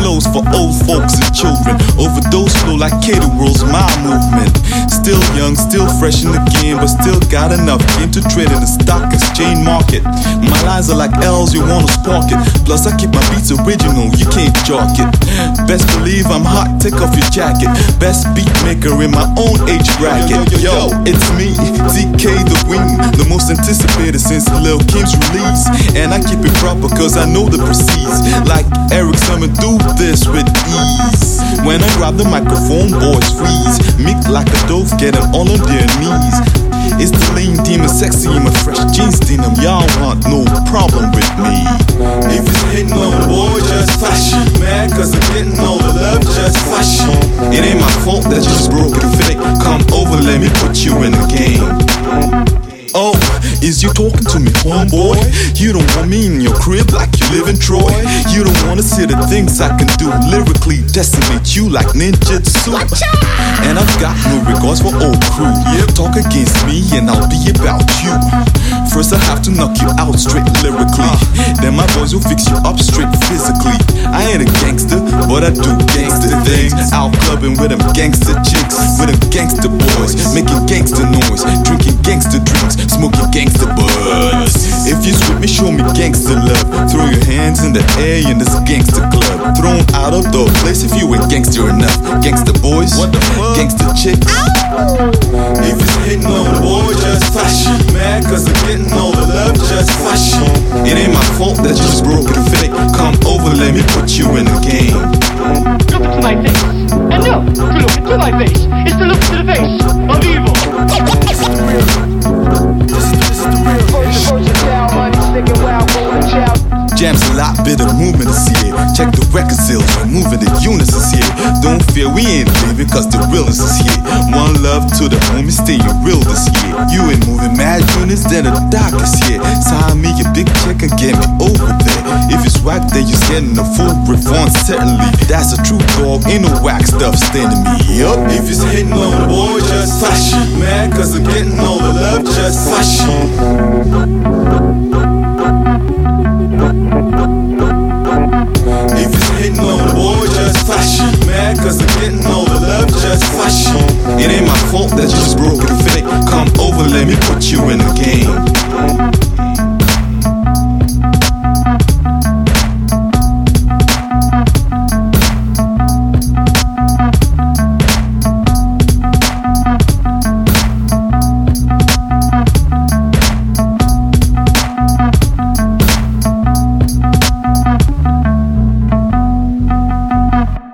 flows for old folks and children. Overdose flow like caterers, my movement. Still young, still fresh in the game, but still got enough game to trade in the stock exchange market. My lines are like L's, you wanna spark it. Plus I keep my beats original, you can't chalk it. Best believe I'm hot, take off your jacket. Best beat maker in my own age bracket. Yo, it's me, DK the Wing, the most anticipated since Lil Kim's release. And I keep it proper cause I know the proceeds. Like Eric Sermon, do this with ease. When I grab the microphone, boys freeze. Meek like a dove, get them all on their knees. It's the lean demon, sexy in my fresh jeans denim. Y'all want no problem with me. If it's hitting on the boy, just flash it. Mad cause I'm getting all the love, just flash it. It ain't my fault that you just broke it. If it ain't, come over, let me put you in the game. Oh, is you talking to me, homeboy? You don't want me in your crib like you live in Troy. You don't wanna see the things I can do. Lyrically decimate you like ninjutsu. And I've got no regards for old crew. Talk against me and I'll be about you. First I have to knock you out straight lyrically. Then my boys will fix you up straight physically. I ain't a gangster, but I do gangster things. Out clubbing with them gangster chicks, with them gangster boys, making gangster noise, drinking gangster drinks, smoking gangster buds. If you with me, show me gangster love. Throw your hands in the air in this gangster club. Thrown out of the place if you ain't gangster enough. Gangster boys, what the fuck? Gangster chicks. If it's hitting on the boy, just flash it. Mad cause I'm getting all the love, just flash it. It ain't my fault that you just broke it. If it ain't, come over, let me put you in the game. Look into my face. And no, to look into my face is to look into the face of evil. This is the real. This is the real. Versatile, money, sticking wild, golden child. Jams a lot, bit of movement is here. Check the record sales, we're moving, the units is here. Don't fear, we ain't leaving cause the realness is here. One love to the homies, staying real this year. You ain't moving mad units, then the doc is here. Sign me a big check and get me over there. If it's whack, then you're getting a full refund, certainly. That's a true dog, ain't no whack stuff standing me up. If it's hitting on the boy, just flash it. Mad cause I'm getting all the love, just flash it. If it's hitting on the boy, just flash it. Mad cause I'm getting all the love, just flash it. It ain't my fault that you just broke it. If it ain't, come over, let me put you in the game.